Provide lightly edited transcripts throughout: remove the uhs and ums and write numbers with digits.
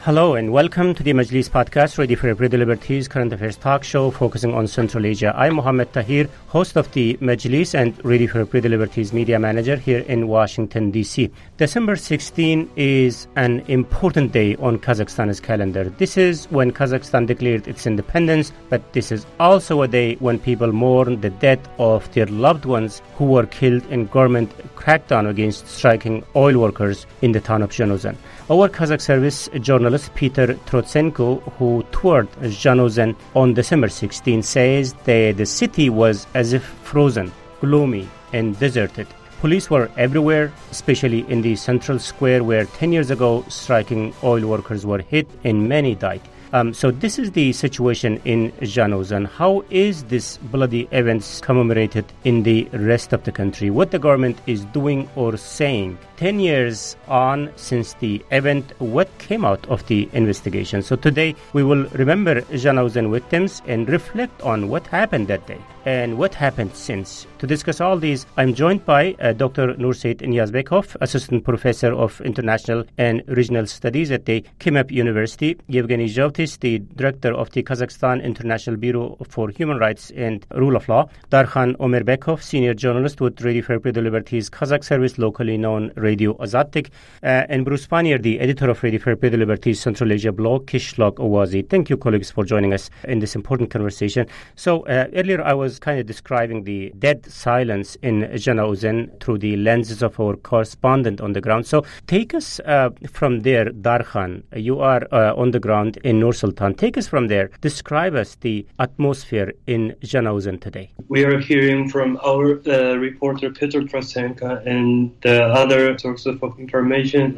Hello and welcome to the Majlis podcast, ready for everyday liberties, current affairs talk show focusing on Central Asia. I'm Mohammed Tahir, host of the Majlis and ready for everyday liberties media manager here in Washington, D.C. December 16 is an important day on Kazakhstan's calendar. This is when Kazakhstan declared its independence, but this is also a day when people mourn the death of their loved ones who were killed in government crackdown against striking oil workers in the town of Zhanaozen. Our Kazakh service journalist Peter Trotsenko, who toured Zhanaozen on December 16, says that the city was as if frozen, gloomy and deserted. Police were everywhere, especially in the central square where 10 years ago striking oil workers were hit and many died. So this is the situation in Zhanaozen. How is this bloody events commemorated in the rest of the country? What the government is doing or saying? 10 years on since the event, what came out of the investigation? So today we will remember Zhanaozen victims and reflect on what happened that day and what happened since. To discuss all these, I'm joined by Dr. Nurseit Niyazbekov, Assistant Professor of International and Regional Studies at the Kimep University, Yevgeny Zhovtis, the Director of the Kazakhstan International Bureau for Human Rights and Rule of Law, Darkhan Omerbekov, Senior Journalist with Radio for Everyday Liberties Kazakh Service, locally known Radio Azadtik, and Bruce Panier, the editor of Radio for Everyday Liberties Central Asia blog, Kishlog Owazi. Thank you, colleagues, for joining us in this important conversation. So earlier I was kind of describing the dead silence in Zhanaozen through the lenses of our correspondent on the ground. So take us from there, Darkhan. You are on the ground in Nur Sultan. Take us from there. Describe us the atmosphere in Zhanaozen today. We are hearing from our reporter Peter Trotsenko and the other sources of information,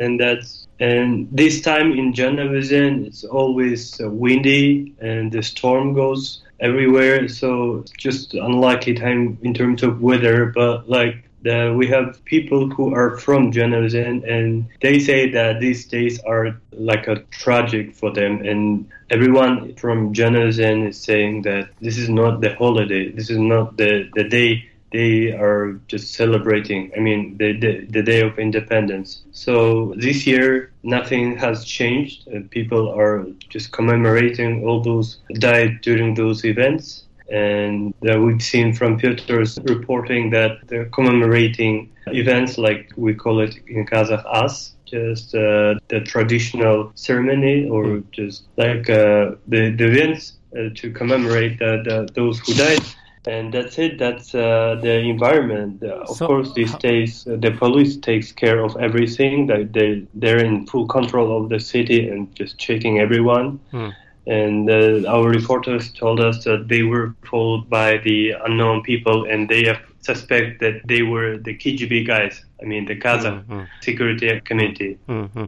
and this time in Zhanaozen it's always windy and the storm goes everywhere, so just unlikely time in terms of weather. But we have people who are from Zhanaozen, and they say that these days are like a tragic for them, and everyone from Zhanaozen is saying that this is not the holiday, this is not the day they are just celebrating, the day of independence. So this year, nothing has changed. People are just commemorating all those died during those events. And we've seen from Peter's reporting that they're commemorating events like we call it in Kazakh As, just the traditional ceremony, or just like the events to commemorate those who died. And that's it. That's the environment. Of course, these days, the police takes care of everything. They're in full control of the city and just checking everyone. And our reporters told us that they were told by the unknown people, and they suspect that they were the KGB guys. The Kazakh Security Committee.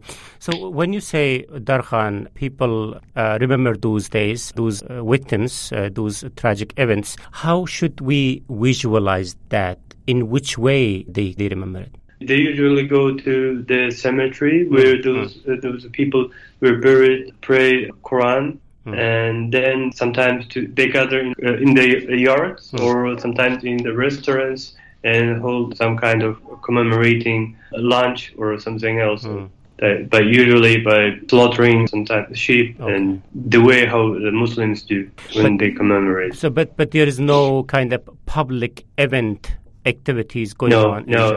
So when you say, Darkhan, people remember those days, those victims, those tragic events, how should we visualize that? In which way they remember it? They usually go to the cemetery where those people were buried, pray Quran, and then sometimes they gather in the yards or sometimes in the restaurants and hold some kind of commemorating lunch or something else. But usually by slaughtering sometimes sheep, and the way how the Muslims do when they commemorate. So, but there is no kind of public event activities going on? No.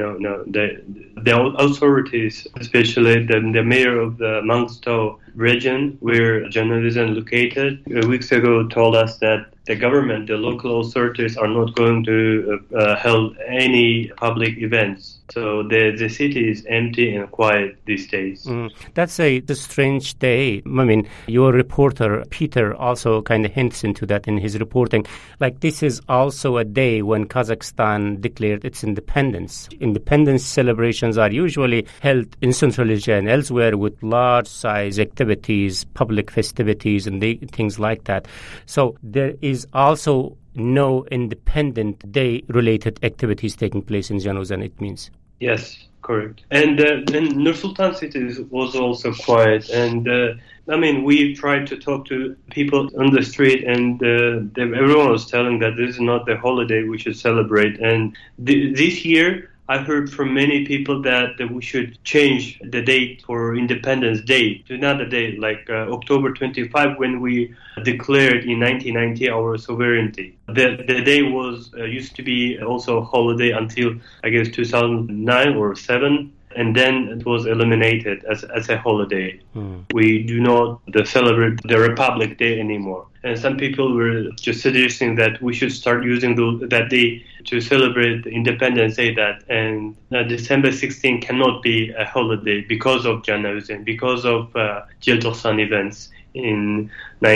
The authorities, especially the mayor of the Mangsto region where Zhanaozen is located, weeks ago told us that the government, the local authorities are not going to hold any public events. So the city is empty and quiet these days. That's a strange day. Your reporter, Peter, also kind of hints into that in his reporting. Like, this is also a day when Kazakhstan declared its independence. Independence celebrations are usually held in Central Asia and elsewhere with large-size activities, public festivities, and things like that. So there is also no independent day-related activities taking place in Zhanaozen, it means. Yes, correct. And Nur Sultan city was also quiet. And we tried to talk to people on the street, and everyone was telling that this is not the holiday we should celebrate. And this year, I heard from many people that we should change the date for Independence Day to another day, like October 25, when we declared in 1990 our sovereignty. The day was used to be also a holiday until, I guess, 2009 or 7. And then it was eliminated as a holiday. We do not celebrate the Republic Day anymore. And some people were just suggesting that we should start using that day to celebrate Independence Day. And December 16 cannot be a holiday because of Janavizin, because of Желтоқсан events in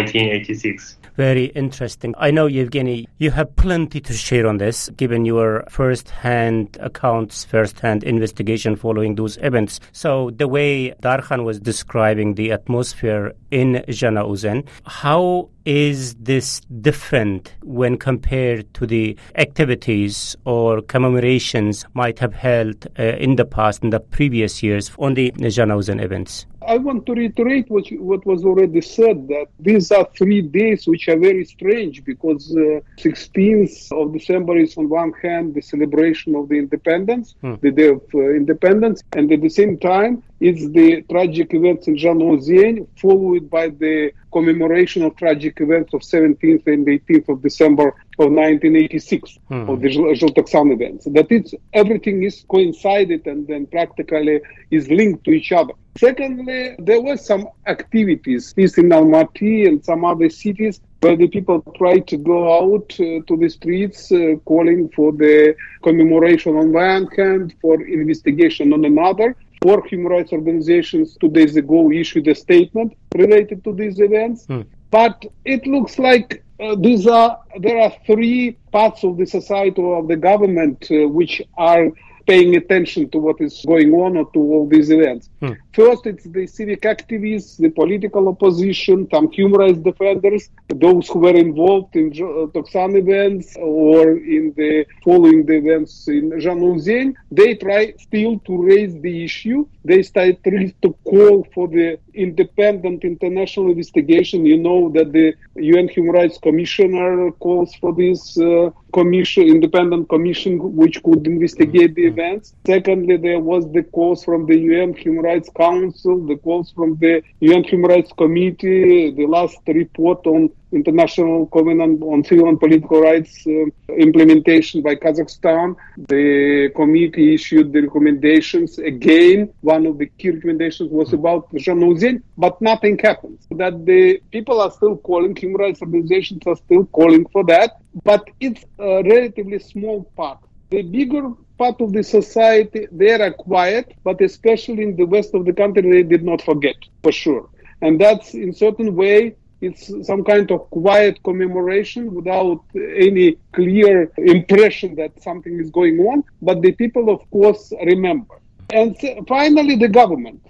1986. Very interesting. I know, Yevgeny, you have plenty to share on this, given your first-hand accounts, first-hand investigation following those events. So the way Darkhan was describing the atmosphere in Janauzen, how is this different when compared to the activities or commemorations might have held in the past, in the previous years on the Janauzen events? I want to reiterate what was already said, that these are 3 days which are very strange, because 16th of December is on one hand the celebration of the independence, the day of independence, and at the same time it's the tragic events in Janauzen, followed by the commemoration of tragic events of 17th and 18th of December of 1986, of the Желтоқсан events. That everything is coincided and then practically is linked to each other. Secondly, there were some activities, at least in Almaty and some other cities, where the people tried to go out to the streets calling for the commemoration on one hand, for investigation on another. 4 human rights organizations 2 days ago issued a statement related to these events. But it looks like there are 3 parts of the society or of the government which are paying attention to what is going on or to all these events. First, it's the civic activists, the political opposition, some human rights defenders, those who were involved in Toksan events or in the following the events in Janauzen. They try still to raise the issue. They start to call for the independent international investigation. You know that the UN Human Rights Commissioner calls for this independent commission which could investigate the events. Secondly, there was the calls from the UN Human Rights Council, the calls from the UN Human Rights Committee, the last report on International Covenant on Civil and Political Rights implementation by Kazakhstan. The committee issued the recommendations. Again, one of the key recommendations was about Janauzen, but nothing happens. That the people are still calling, human rights organizations are still calling for that, but it's a relatively small part. The bigger part of the society, they are quiet, but especially in the west of the country, they did not forget, for sure. And that's, in certain way, it's some kind of quiet commemoration without any clear impression that something is going on. But the people, of course, remember. And finally, the government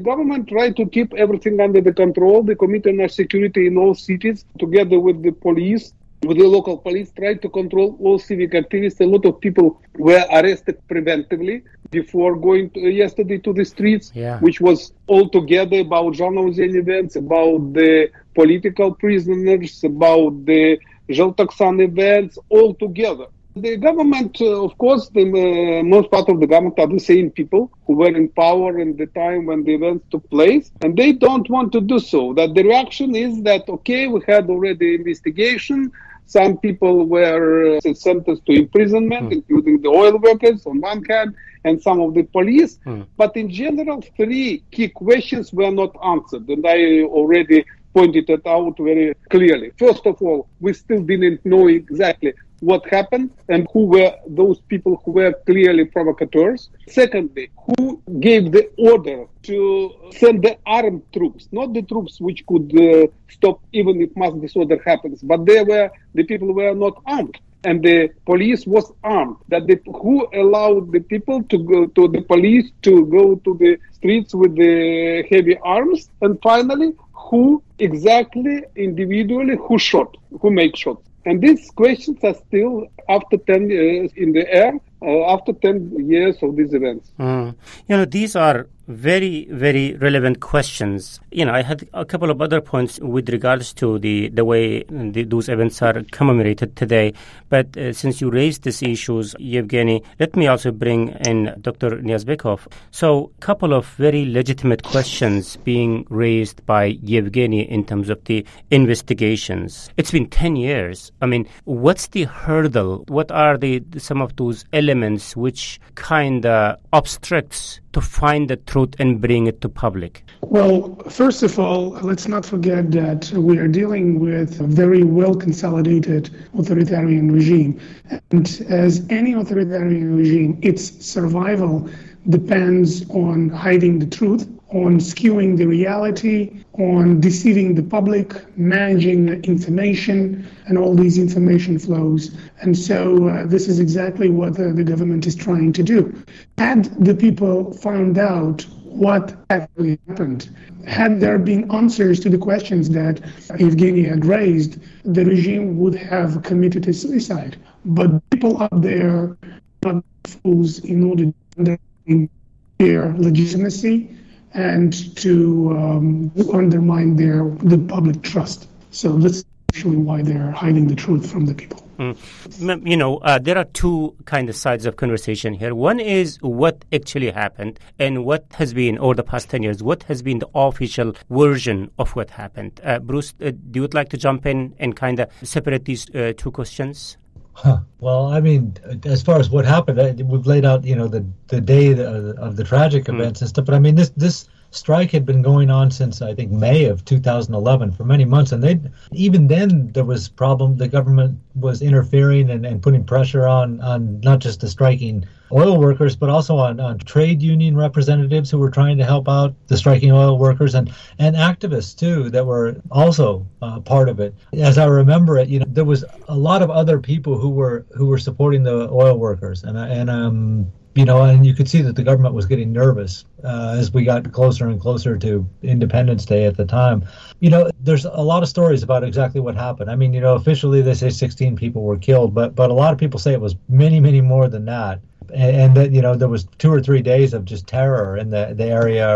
tried to keep everything under the control. The Committee on National Security in all cities, together with the police, with the local police, tried to control all civic activists. A lot of people were arrested preventively before going yesterday to the streets, which was altogether about Janauzen events, about the political prisoners, about the Желтоқсан events, all together. The government, of course, the most part of the government are the same people who were in power in the time when the events took place, and they don't want to do so. That the reaction is that, okay, we had already investigation, some people were sentenced to imprisonment, including the oil workers on one hand, and some of the police. But in general, 3 key questions were not answered, and I already pointed it out very clearly. First of all, we still didn't know exactly what happened and who were those people who were clearly provocateurs. Secondly, who gave the order to send the armed troops, not the troops which could stop even if mass disorder happens, but the people were not armed. And the police was armed. Who allowed the people to go to the police to go to the streets with the heavy arms? And finally, who exactly individually who made shots? And these questions are still, after 10 years, in the air, after 10 years of these events. These are Very, very relevant questions. I had a couple of other points with regards to the way those events are commemorated today. But since you raised these issues, Yevgeny, let me also bring in Dr. Niazbekov. So, a couple of very legitimate questions being raised by Yevgeny in terms of the investigations. It's been 10 years. I mean, what's the hurdle? What are some of those elements which kind of obstructs to find the truth and bring it to public? Well, first of all, let's not forget that we are dealing with a very well-consolidated authoritarian regime. And as any authoritarian regime, its survival depends on hiding the truth, on skewing the reality, on deceiving the public, managing information, and all these information flows. And so this is exactly what the government is trying to do. Had the people found out what actually happened, had there been answers to the questions that Evgeny had raised, the regime would have committed a suicide. But people out there are not fools in order to undermine their legitimacy and to undermine the public trust. So that's actually why they're hiding the truth from the people. There are two kind of sides of conversation here. One is what actually happened and what has been, over the past 10 years, what has been the official version of what happened. Bruce, do you would like to jump in and kind of separate these two questions? Well, I mean, as far as what happened, we've laid out, the day of the tragic events and stuff. But I mean, this strike had been going on since, I think, May of 2011 for many months. And even then there was problem. The government was interfering and putting pressure on not just the striking oil workers, but also on trade union representatives who were trying to help out the striking oil workers and activists, too, that were also part of it. As I remember it, there was a lot of other people who were supporting the oil workers. And you could see that the government was getting nervous as we got closer and closer to Independence Day at the time. There's a lot of stories about exactly what happened. I mean, officially they say 16 people were killed, but a lot of people say it was many, many more than that. And that, there was 2 or 3 days of just terror in the area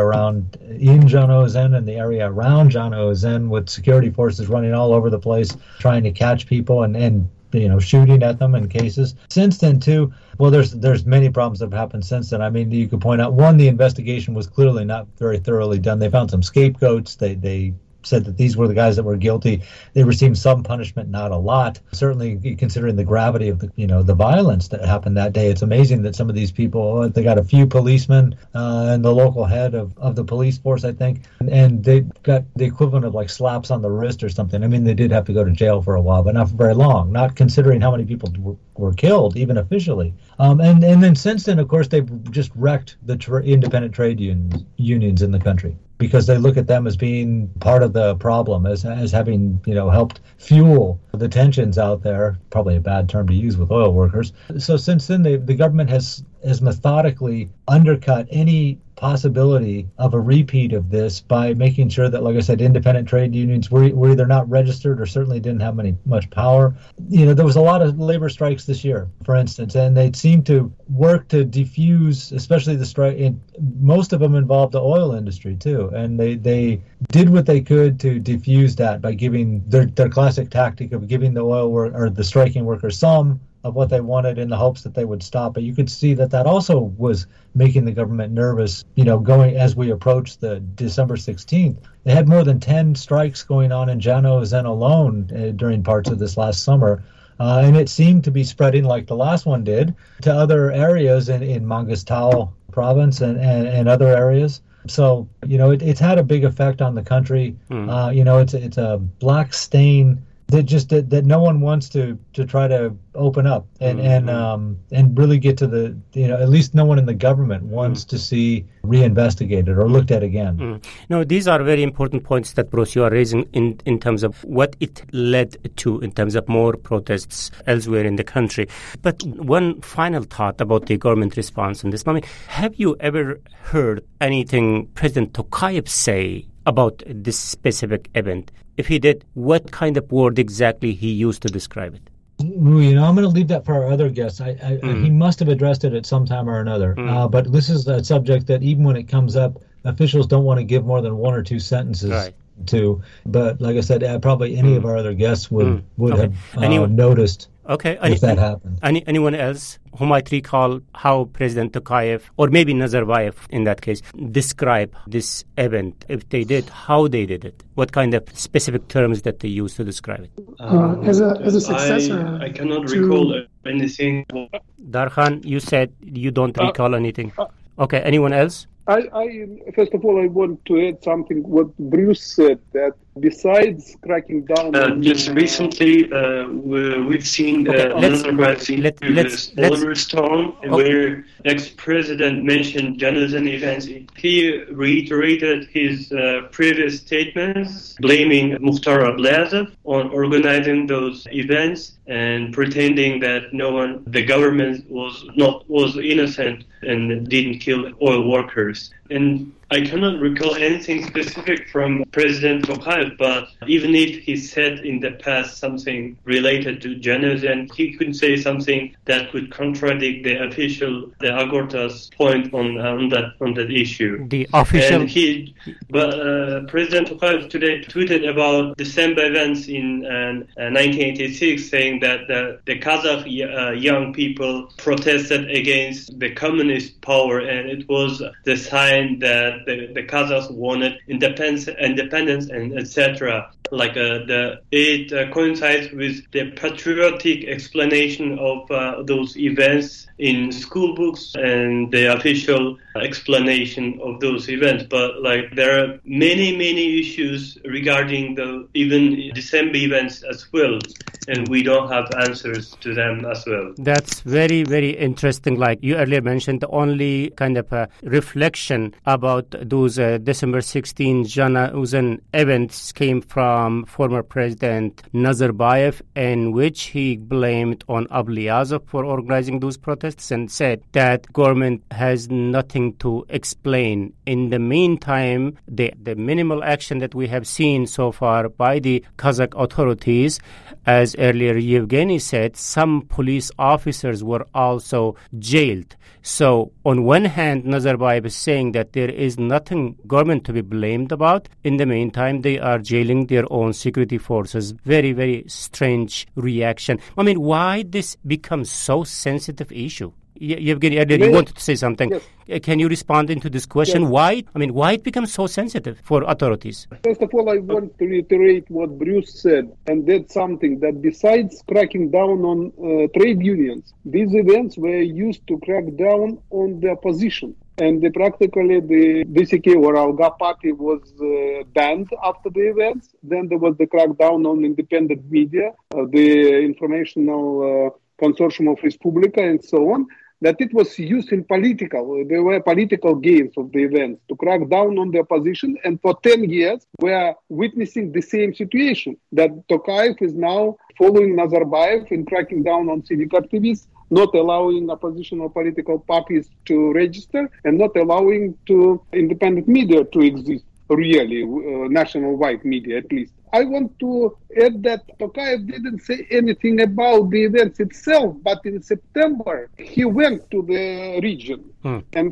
in Zhanaozen and the area around Zhanaozen, with security forces running all over the place trying to catch people and shooting at them in cases. Since then, too, well, there's many problems that have happened since then. I mean, you could point out, one, the investigation was clearly not very thoroughly done. They found some scapegoats. They said that these were the guys that were guilty. They received some punishment, not a lot. Certainly, considering the gravity of the violence that happened that day, it's amazing that some of these people, they got a few policemen and the local head of the police force, I think, and they got the equivalent of like slaps on the wrist or something. I mean, they did have to go to jail for a while, but not for very long, not considering how many people were killed, even officially. And then since then, of course, they've just wrecked the independent trade unions in the country, because they look at them as being part of the problem, as having, helped fuel the tensions out there. Probably a bad term to use with oil workers. So since then, the government has methodically undercut any possibility of a repeat of this by making sure that, like I said, independent trade unions were either not registered or certainly didn't have much power. There was a lot of labor strikes this year, for instance, and they seemed to work to defuse, especially the strike. Most of them involved the oil industry too, and they did what they could to defuse that by giving their classic tactic of giving the or the striking workers some of what they wanted in the hopes that they would stop. But you could see that also was making the government nervous, going as we approached the December 16th. They had more than 10 strikes going on in Zhanaozen alone during parts of this last summer. And it seemed to be spreading like the last one did to other areas in Mangostau province and other areas. So, it's had a big effect on the country. It's a black stain that no one wants to try to open up and really get to at least no one in the government wants to see reinvestigated or looked at again. No, these are very important points that, Bruce, you are raising in terms of what it led to in terms of more protests elsewhere in the country. But one final thought about the government response in this moment. Have you ever heard anything President Tokayev say about this specific event? If he did, what kind of word exactly he used to describe it? I'm going to leave that for our other guests. He must have addressed it at some time or another. But this is a subject that even when it comes up, officials don't want to give more than one or two sentences to. But like I said, probably any of our other guests would have noticed. Okay. If that happened. Anyone else who might recall how President Tokayev, or maybe Nazarbayev in that case, describe this event? If they did, how they did it? What kind of specific terms that they used to describe it? As a successor, I cannot recall anything. Darkhan, you said you don't recall anything. Okay. Anyone else? First of all, I want to add something what Bruce said, that besides cracking down on... Just recently, we've seen another Oliver Stone, where ex-president mentioned genocide events. He reiterated his previous statements, blaming Mukhtar Ablyazov on organizing those events and pretending that the government was innocent and didn't kill oil workers. And I cannot recall anything specific from President Tokayev, but even if he said in the past something related to genocide, he could say something that could contradict the Agorta's point on that issue. The official. President Tokayev today tweeted about December events in 1986, saying that the Kazakh young people protested against the communist power, and it was the sign that the Kazakhs wanted independence and etc. It coincides with the patriotic explanation of those events in school books and the official explanation of those events. But there are many issues regarding even December events as well, and we don't have answers to them as well. That's very, very interesting. Like you earlier mentioned, the only kind of a reflection about those December 16 Janauzen events came from former President Nazarbayev, in which he blamed on Ablyazov for organizing those protests and said that government has nothing to explain. In the meantime, the minimal action that we have seen so far by the Kazakh authorities, as earlier Yevgeny said, some police officers were also jailed. So on one hand, Nazarbayev is saying that there is nothing government to be blamed about. In the meantime, they are jailing their own security forces. Very, very strange reaction. I mean, why this becomes so sensitive issue? Yevgeny, earlier you wanted to say something. Yes. Can you respond into this question? Yes. Why it becomes so sensitive for authorities? First of all, I want to reiterate what Bruce said, and that's something that besides cracking down on trade unions, these events were used to crack down on the opposition. And practically the DCK or Alga party was banned after the events. Then there was the crackdown on independent media, the informational consortium of Respublika and so on, that it was used there were political gains of the events to crack down on the opposition. And for 10 years, we are witnessing the same situation, that Tokayev is now following Nazarbayev in cracking down on civic activists, not allowing oppositional political parties to register, and not allowing independent media to exist, really, national-wide media at least. I want to add that Tokayev didn't say anything about the events itself, but in September he went to the region and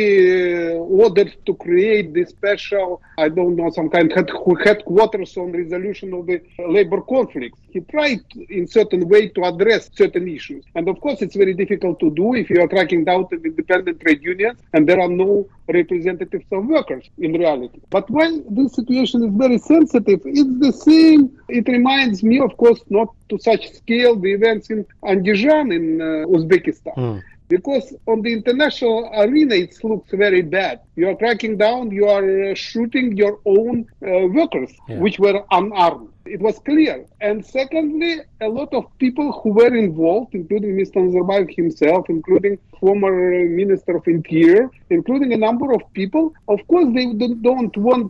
he ordered to create this special, some kind of headquarters on resolution of the labor conflicts. He tried in certain way to address certain issues. And of course it's very difficult to do if you are cracking down on independent trade unions and there are no representatives of workers in reality. But when this situation is very sensitive, it's the same. It reminds me, of course, not to such scale, the events in Andijan in Uzbekistan. Because on the international arena, it looks very bad. You are cracking down, you are shooting your own workers, which were unarmed. It was clear. And secondly, a lot of people who were involved, including Mr. Nazarbayev himself, including former Minister of Interior, including a number of people, of course, they don't want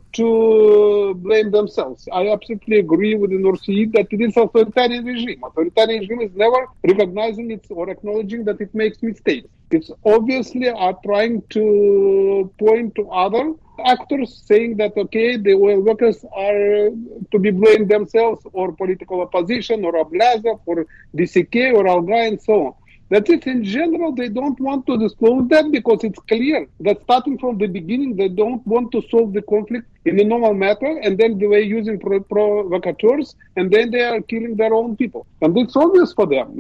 to blame themselves. I absolutely agree with the North Sea that it is an authoritarian regime. Authoritarian regime is never recognizing it or acknowledging that it makes mistakes. It's obviously are trying to point to other actors saying that, okay, the oil workers are to be blamed themselves, or political opposition, or Ablyazov Gaza, for DCK or Al-Ghai and so on. That is, in general, they don't want to disclose that because it's clear that starting from the beginning, they don't want to solve the conflict in a normal matter, and then they were using provocateurs, and then they are killing their own people. And it's obvious for them.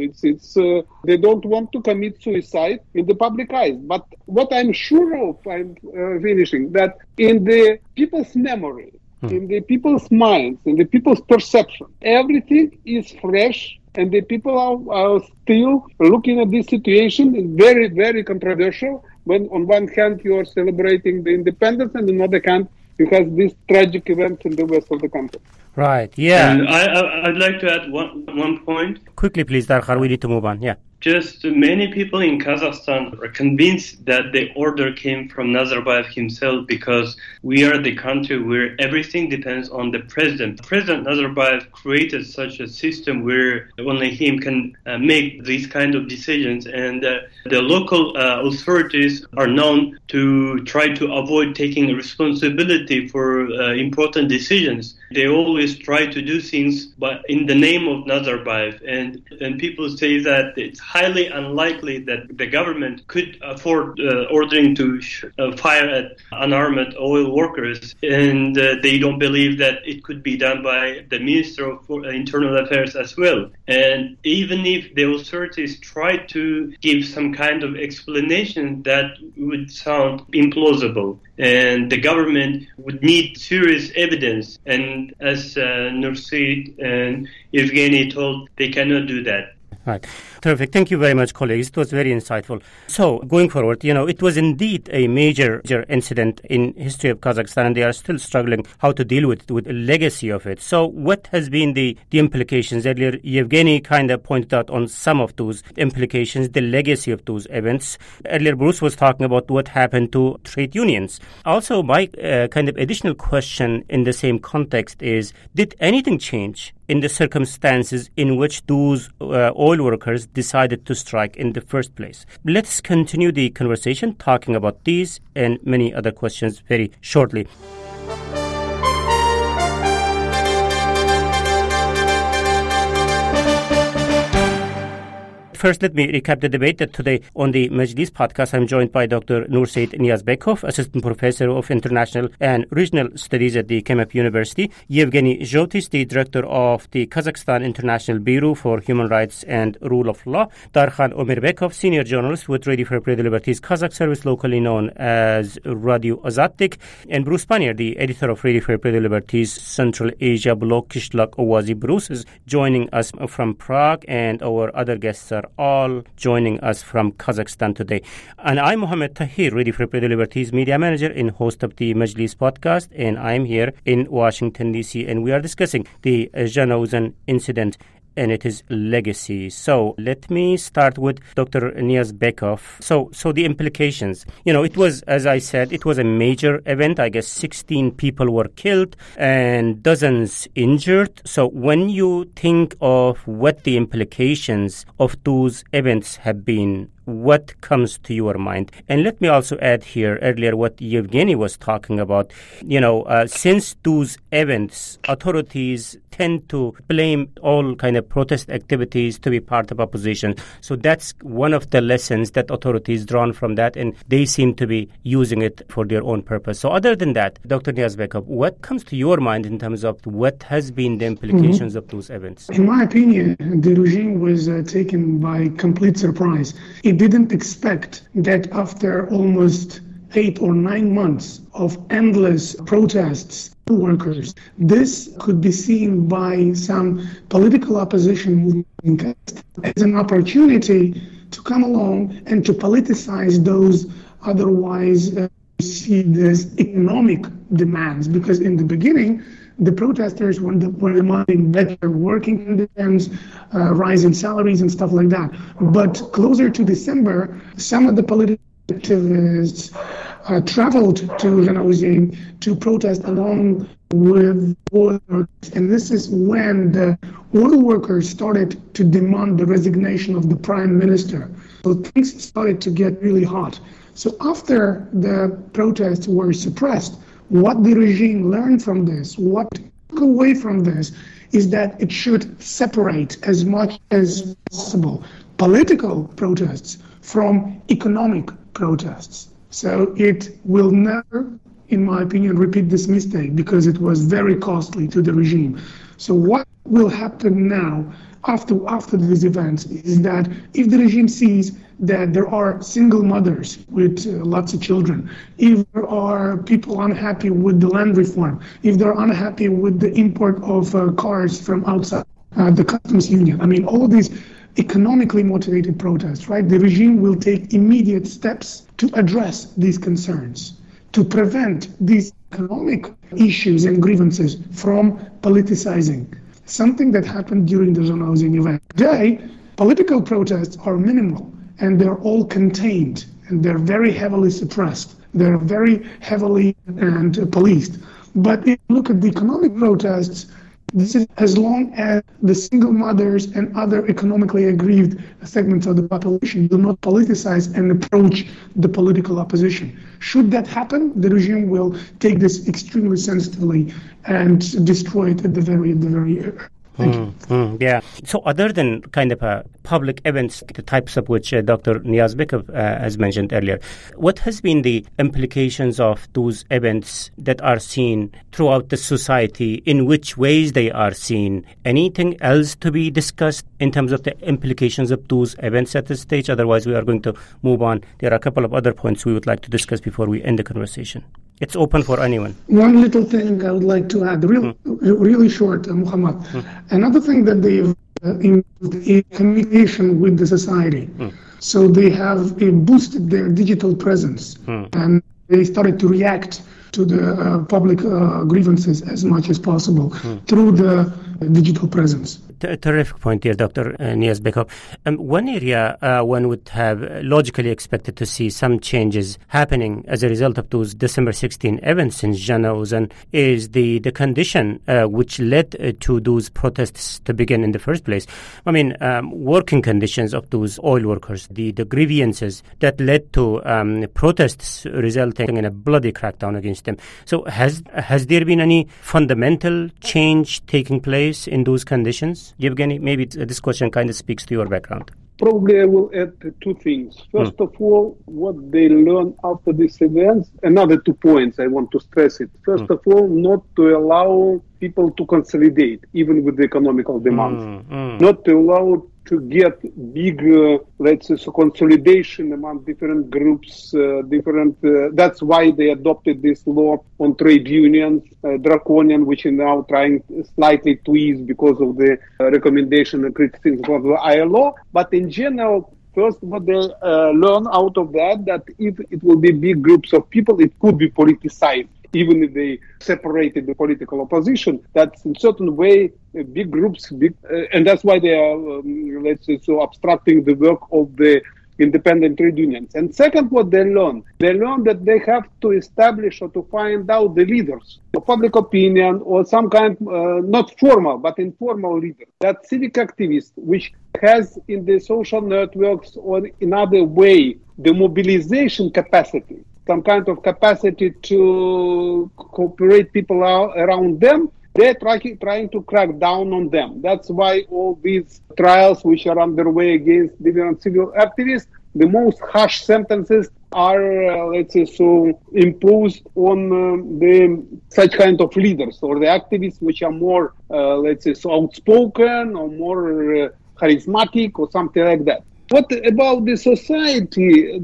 They don't want to commit suicide in the public eyes. But what I'm sure of, I'm finishing, that in the people's memory, in the people's minds, in the people's perception, everything is fresh. And the people are still looking at this situation. It's very, very controversial. When on one hand you are celebrating the independence, and on the other hand you have this tragic event in the west of the country. Right. Yeah. And I'd like to add one point. Quickly, please, Darkhar. We need to move on. Yeah. Just many people in Kazakhstan are convinced that the order came from Nazarbayev himself because we are the country where everything depends on the president. President Nazarbayev created such a system where only him can make these kind of decisions, and the local authorities are known to try to avoid taking responsibility for important decisions. They always try to do things but in the name of Nazarbayev, and people say that it's highly unlikely that the government could afford ordering to fire at unarmed oil workers, and they don't believe that it could be done by the Minister of Internal Affairs as well. And even if the authorities try to give some kind of explanation, that would sound implausible, and the government would need serious evidence. And as Nurseed and Evgeny told, they cannot do that. Right. Terrific. Thank you very much, colleagues. It was very insightful. So, going forward, it was indeed a major incident in history of Kazakhstan, and they are still struggling how to deal with the legacy of it. So, what has been the implications? Earlier, Yevgeny kind of pointed out on some of those implications, the legacy of those events. Earlier, Bruce was talking about what happened to trade unions. Also, my kind of additional question in the same context is, did anything change in the circumstances in which those oil workers decided to strike in the first place? Let's continue the conversation talking about these and many other questions very shortly. First, let me recap the debate that today on the Majlis podcast, I'm joined by Dr. Nurseed Niyazbekov, Assistant Professor of International and Regional Studies at the KMEP University, Yevgeny Zhotis, the Director of the Kazakhstan International Bureau for Human Rights and Rule of Law, Darkhan Omirbekov, Senior Journalist with Radio for Free Liberties Kazakh Service, locally known as Radio Azadlik, and Bruce Pannier, the Editor of Radio for Free Liberties Central Asia blog, Kishlak Owazi. Bruce is joining us from Prague, and our other guests are all joining us from Kazakhstan today. And I'm Mohammed Tahir, Radio for Free Liberties Media Manager and host of the Majlis podcast, and I'm here in Washington, D.C., and we are discussing the Zhanaozen incident and its legacy. So let me start with Dr. Niyazbekov. So the implications. It was, as I said, it was a major event. I guess 16 people were killed and dozens injured. So when you think of what the implications of those events have been, what comes to your mind? And let me also add here earlier what Yevgeny was talking about. Since those events, authorities tend to blame all kind of protest activities to be part of opposition. So that's one of the lessons that authorities drawn from that, and they seem to be using it for their own purpose. So other than that, Dr. Niyazbekov, what comes to your mind in terms of what has been the implications of those events? In my opinion, the regime was taken by complete surprise. It didn't expect that after almost 8 or 9 months of endless protests, workers, this could be seen by some political opposition movement as an opportunity to come along and to politicize those otherwise perceived as economic demands. Because in the beginning, the protesters were demanding better working conditions, rise in salaries and stuff like that. But closer to December, some of the political activists traveled to Zhanaozen to protest along with oil workers. And this is when the oil workers started to demand the resignation of the prime minister. So things started to get really hot. So after the protests were suppressed, what the regime learned from this, what took away from this, is that it should separate as much as possible political protests from economic protests. So it will never, in my opinion, repeat this mistake because it was very costly to the regime. So what will happen now after these events is that if the regime sees that there are single mothers with lots of children, if there are people unhappy with the land reform, if they're unhappy with the import of cars from outside the customs union, I mean, all these economically motivated protests, right? The regime will take immediate steps to address these concerns, to prevent these economic issues and grievances from politicizing. Something that happened during the Zhanaozen event. Today, political protests are minimal and they're all contained and they're very heavily suppressed. They're very heavily policed. But if you look at the economic protests, this is as long as the single mothers and other economically aggrieved segments of the population do not politicize and approach the political opposition. Should that happen, the regime will take this extremely sensitively and destroy it at the very yeah. So other than kind of public events, the types of which Dr. Niyazbekov has mentioned earlier, what has been the implications of those events that are seen throughout the society, in which ways they are seen? Anything else to be discussed in terms of the implications of those events at this stage? Otherwise, we are going to move on. There are a couple of other points we would like to discuss before we end the conversation. It's open for anyone. One little thing I would like to add, really short, Muhammad. Another thing that they've improved is communication with the society. So they have boosted their digital presence and they started to react to the public grievances as much as possible through the digital presence. Terrific point here, Dr. Niyazbekov. One area one would have logically expected to see some changes happening as a result of those December 16 events in Zhanaozen is the condition which led to those protests to begin in the first place. I mean, working conditions of those oil workers, the grievances that led to protests resulting in a bloody crackdown against them. So has there been any fundamental change taking place in those conditions? Yevgeny, maybe this question kind of speaks to your background. Probably I will add two things. First of all, what they learned after these events, another 2 points I want to stress it. First of all, not to allow people to consolidate, even with the economical demands. Not to allow to get big, let's say, consolidation among different groups, that's why they adopted this law on trade unions, draconian, which is now trying slightly to ease because of the recommendation and criticism of the ILO. But in general, first, what they learn out of that if it will be big groups of people, it could be politicized. Even if they separated the political opposition, that's in certain way big groups, and that's why they are, let's say, so obstructing the work of the independent trade unions. And second, what they learn that they have to establish or to find out the leaders of public opinion or some kind, not formal, but informal leader. That civic activist, which has in the social networks or in other way, the mobilization capacity, some kind of capacity to cooperate people around them, they're trying to crack down on them. That's why all these trials which are underway against different civil activists, the most harsh sentences are, let's say, so imposed on such kind of leaders or the activists which are more, let's say, so outspoken or more charismatic or something like that. What about the society?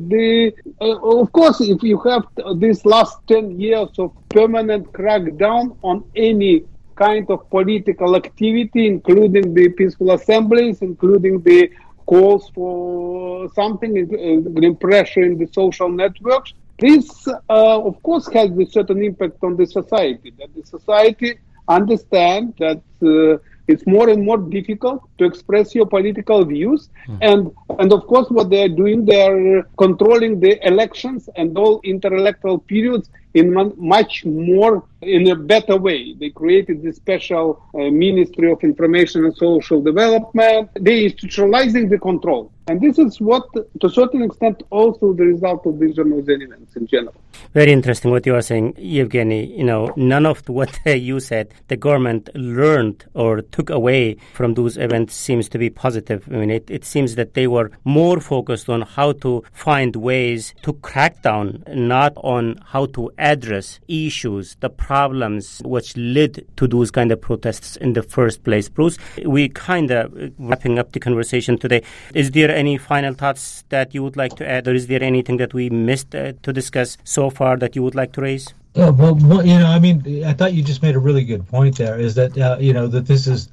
Of course, if you have these last 10 years of permanent crackdown on any kind of political activity, including the peaceful assemblies, including the calls for something, pressure in the social networks, this, of course, has a certain impact on the society, that the society understands that it's more and more difficult to express your political views. And of course, what they are doing, they are controlling the elections and all inter-electoral periods in much more, in a better way. They created this special Ministry of Information and Social Development. They are institutionalizing the control. And this is what, to a certain extent, also the result of these Zhanaozen events in general. Very interesting what you are saying, Evgeny. None of what you said the government learned or took away from those events seems to be positive. I mean, it seems that they were more focused on how to find ways to crack down, not on how to address issues, the problems which led to those kind of protests in the first place. Bruce, we kind of wrapping up the conversation today. Is there any final thoughts that you would like to add, or is there anything that we missed to discuss so far that you would like to raise? Yeah, well, I thought you just made a really good point there, is that, that this is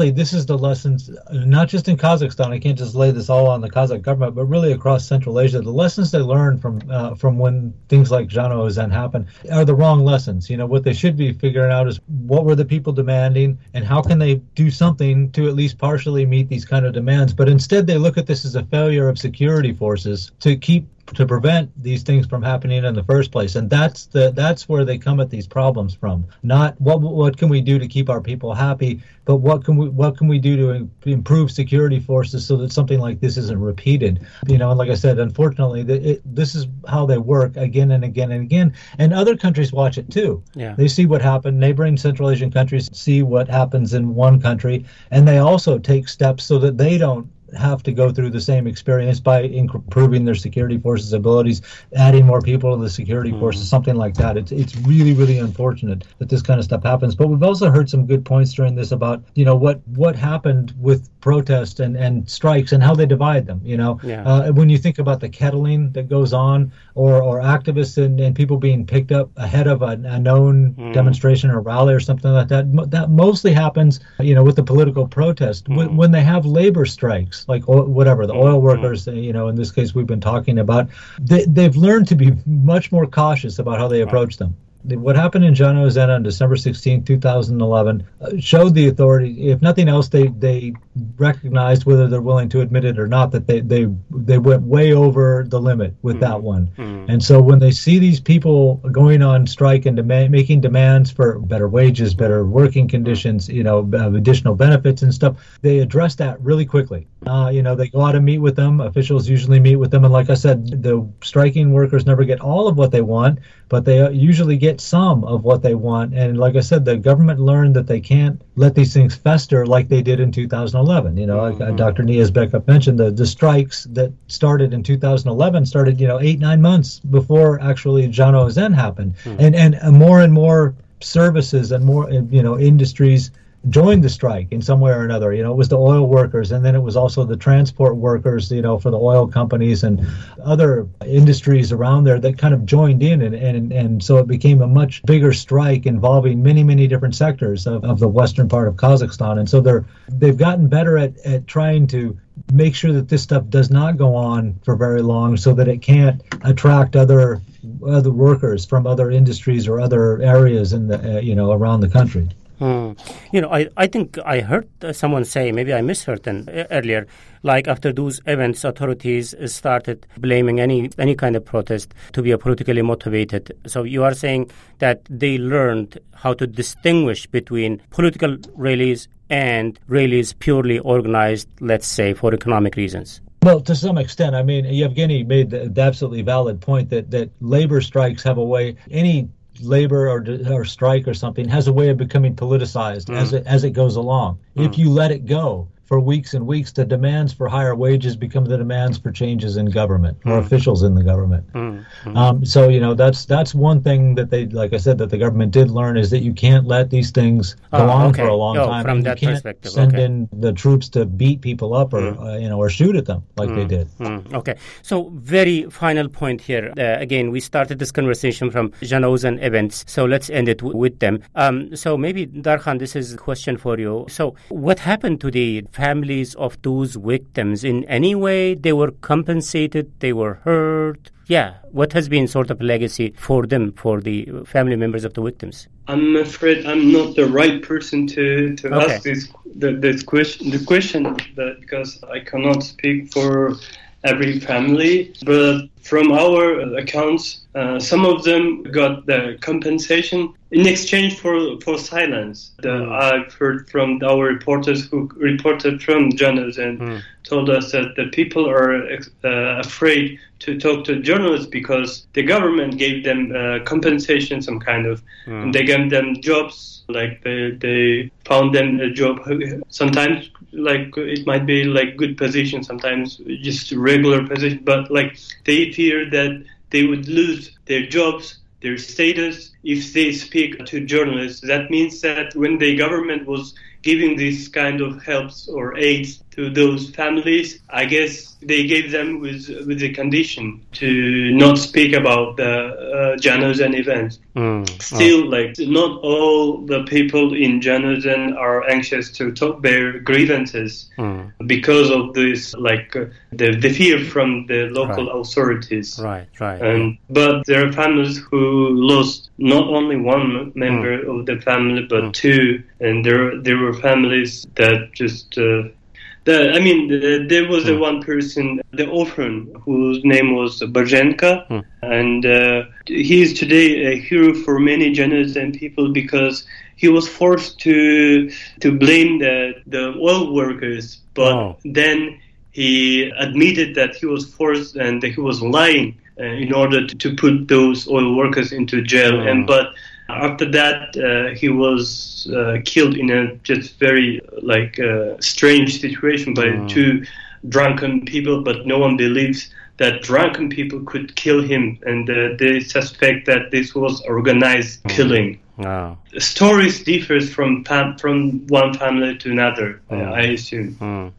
the lessons, not just in Kazakhstan. I can't just lay this all on the Kazakh government, but really across Central Asia. The lessons they learned from when things like Zhanaozen happened are the wrong lessons. What they should be figuring out is what were the people demanding and how can they do something to at least partially meet these kind of demands. But instead they look at this as a failure of security forces to prevent these things from happening in the first place, and that's where they come at these problems from. Not what can we do to keep our people happy, but what can we do to improve security forces so that something like this isn't repeated. And like I said, unfortunately, this is how they work again and again and again. And other countries watch it too. Yeah. They see what happened. Neighboring Central Asian countries see what happens in one country, and they also take steps so that they don't have to go through the same experience by improving their security forces' abilities, adding more people to the security forces, something like that. It's really, really unfortunate that this kind of stuff happens. But we've also heard some good points during this about, what happened with protest and strikes and how they divide them. When you think about the kettling that goes on, or activists and people being picked up ahead of a known demonstration or rally or something like that, that mostly happens, with the political protest. When they have labor strikes, like the oil workers, in this case we've been talking about, they've learned to be much more cautious about how they approach them. What happened in Zhanaozen on December 16, 2011, showed the authority, if nothing else, they recognized, whether they're willing to admit it or not, that they went way over the limit with that one. And so when they see these people going on strike and making demands for better wages, better working conditions, additional benefits and stuff, they address that really quickly. They go out and meet with them. Officials usually meet with them. And like I said, the striking workers never get all of what they want, but they usually get some of what they want. And like I said, the government learned that they can't let these things fester like they did in 2011. Like Dr. Niazbekov mentioned, the strikes that started in 2011 started, 8-9 months before actually Zhanaozen happened. And more services and more, industries joined the strike in some way or another. It was the oil workers, and then it was also the transport workers, for the oil companies and other industries around there that kind of joined in, and so it became a much bigger strike involving many, many different sectors of the western part of Kazakhstan. And so they've gotten better at trying to make sure that this stuff does not go on for very long, so that it can't attract other workers from other industries or other areas in the around the country. I think I heard someone say, maybe I misheard them earlier, like after those events, authorities started blaming any kind of protest to be politically motivated. So you are saying that they learned how to distinguish between political rallies and rallies purely organized, let's say, for economic reasons. Well, to some extent. I mean, Yevgeny made the absolutely valid point that labor strikes have a way, any labor or strike or something has a way of becoming politicized as it goes along. If you let it go for weeks and weeks, the demands for higher wages become the demands for changes in government or officials in the government. So, that's one thing that they, like I said, that the government did learn, is that you can't let these things go on for a long time. From that you can't perspective, send in the troops to beat people up or, or shoot at them like they did. Okay. So very final point here. Again, we started this conversation from Zhanaozen events, so let's end it with them. So maybe, Darkhan, this is a question for you. So what happened to the families of those victims? In any way they were compensated, they were heard? What has been sort of legacy for them, for the family members of the victims? I'm afraid I'm not the right person to ask this question, because I cannot speak for every family, but from our accounts, some of them got the compensation in exchange for silence. I've heard from our reporters who reported from journalists and told us that the people are afraid to talk to journalists because the government gave them compensation, some kind of, and they gave them jobs, like they found them a job. Sometimes, like, it might be like good position, sometimes just regular position, but like they fear that they would lose their jobs, their status, if they speak to journalists. That means that when the government was giving this kind of helps or aids to those families, I guess they gave them with the condition to not speak about the Januzan events. Still, like, not all the people in Januzan are anxious to talk their grievances because of this, like the fear from the local authorities. Right. But there are families who lost not only one member of the family, but two, and there were families that just. There was one person, the orphan, whose name was Barzenka, and he is today a hero for many Januzan people because he was forced to blame the oil workers, but then he admitted that he was forced and that he was lying in order to put those oil workers into jail, but. After that, he was killed in a just very strange situation by two drunken people, but no one believes that drunken people could kill him, and they suspect that this was organized killing. Wow. Stories differ from one family to another, I assume.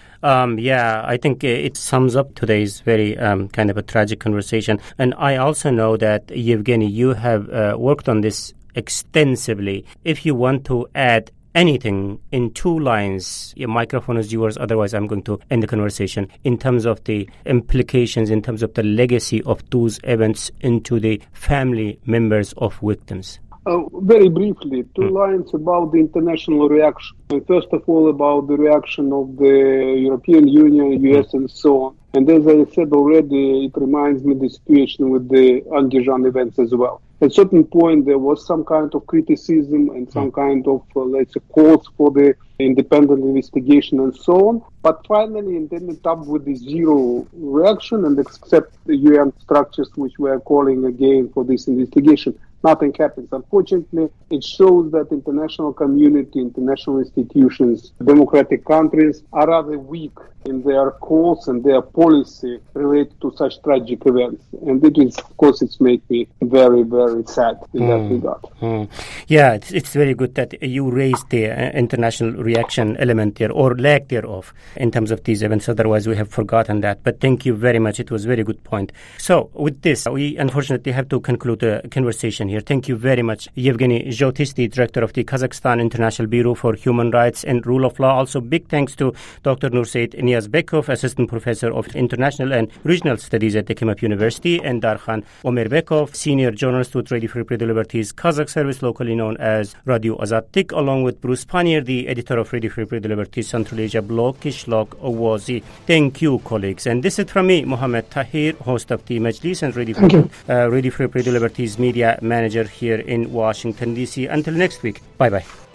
I think it sums up today's very kind of a tragic conversation. And I also know that, Yevgeny, you have worked on this extensively. If you want to add anything in 2 lines, your microphone is yours. Otherwise, I'm going to end the conversation in terms of the implications, in terms of the legacy of those events into the family members of victims. Very briefly, 2 lines about the international reaction. And first of all, about the reaction of the European Union, US, and so on. And as I said already, it reminds me the situation with the Andijan events as well. At a certain point, there was some kind of criticism and some kind of, calls for the independent investigation and so on. But finally, it ended up with the zero reaction, and except the UN structures which were calling again for this investigation, nothing happens. Unfortunately, it shows that international community, international institutions, democratic countries are rather weak in their calls and their policy related to such tragic events. And it is, of course, it's made me very, very sad in that regard. Yeah, it's very good that you raised the international reaction element there, or lack thereof, in terms of these events. Otherwise, we have forgotten that. But thank you very much. It was a very good point. So with this, we unfortunately have to conclude the conversation here. Thank you very much, Yevgeny Zhotisty, Director of the Kazakhstan International Bureau for Human Rights and Rule of Law. Also, big thanks to Dr. Nurseit Niyazbekov, Assistant Professor of International and Regional Studies at Ekimov University, and Darkhan Omerbekov, Senior Journalist with Radio Free Liberties Kazakh Service, locally known as Radio Azadlik, along with Bruce Panier, the editor of Radio Free Liberties Central Asia blog, Kishlok Owazi. Thank you, colleagues. And this is from me, Mohammed Tahir, host of the Majlis and Radio Free Liberties Media Manager here in Washington, D.C. Until next week, bye-bye.